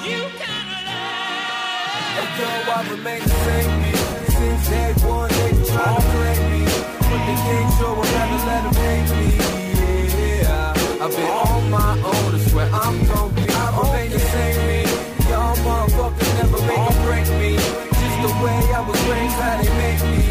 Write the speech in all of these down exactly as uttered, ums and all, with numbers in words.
I remain the same me since day one. They try to play me, but they can't show up, never let them hate me. Yeah, I've been on my own. I swear I'm gon' be. I remain the same me. Y'all motherfuckers never make or break me. Just the way I was raised, how they make me.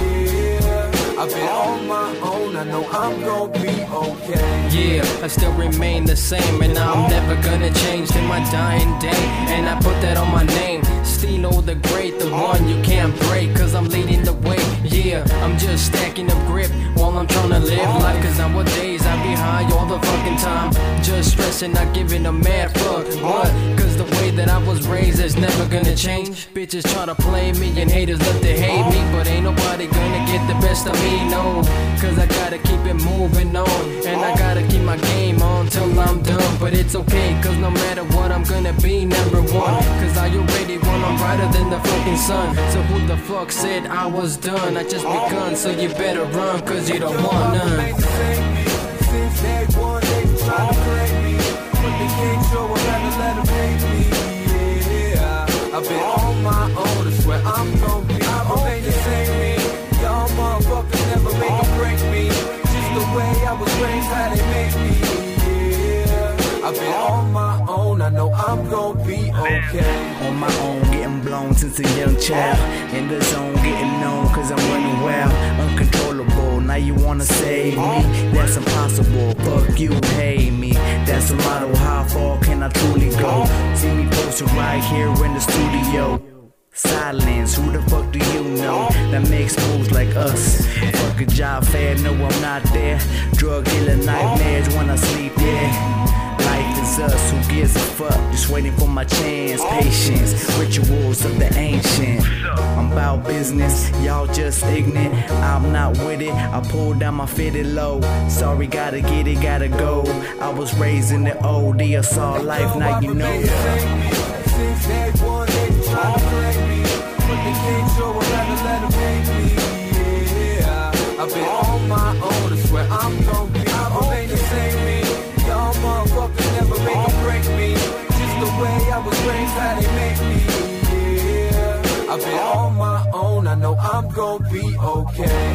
Yeah, I've been on my own. I know I'm gon' be okay. Yeah, I still remain the same, and I'm never gonna change till my dying day. And I put that on my name. Stilo the great, the one you can't break, cause I'm leading the way. Yeah, I'm just stacking up grip while I'm trying to live life, cause nowadays I be high all the fucking time, just stressing, not giving a mad fuck. What? Cause the way that I was raised is never gonna change. Bitches try to play me and haters love to hate me, but ain't nobody gonna get the best of me, no. Cause I gotta keep it moving on, and I gotta keep my game on till I'm done. But it's okay, cause no matter what I'm gonna be number one, cause I already won, I'm brighter than the fucking sun. So who the fuck said I was done? I just begun, so you better run, cause you don't want none. Since day one, they try to play me, but they can't show up, never let them hate me. Yeah, I've been on my own. I swear I'm gon' be. I remain the same me. Y'all motherfuckers never make or break me. Just the way I was raised, how they make me. Yeah, I've been on my own. I know I'm gon' be okay. On my own, getting blown since a young child. In the zone, getting known cause I'm running wild. Uncontrollable, now you wanna save me. That's impossible, fuck you, hate me. That's a motto, how far can I truly go? See me posted right here in the studio. Silence, who the fuck do you know that makes moves like us? Fuck a job fair, no I'm not there. Drug dealer nightmares when I sleep, yeah. Life is us, who gives a fuck? Just waiting for my chance, patience, rituals of the ancient. I'm about business, y'all just ignorant. I'm not with it, I pulled down my fitted low. Sorry, gotta get it, gotta go. I was raised in the O D, I saw life, now you know. Since day one, they try to play me, but they can't show up, never let them hate me. Yeah, I've been on my own. I swear I'm gon' be. I remain the same me. Y'all motherfuckers never make or break me. Just the way I was raised, how they make me. Yeah, I've been on my own. I know I'm gon' be okay.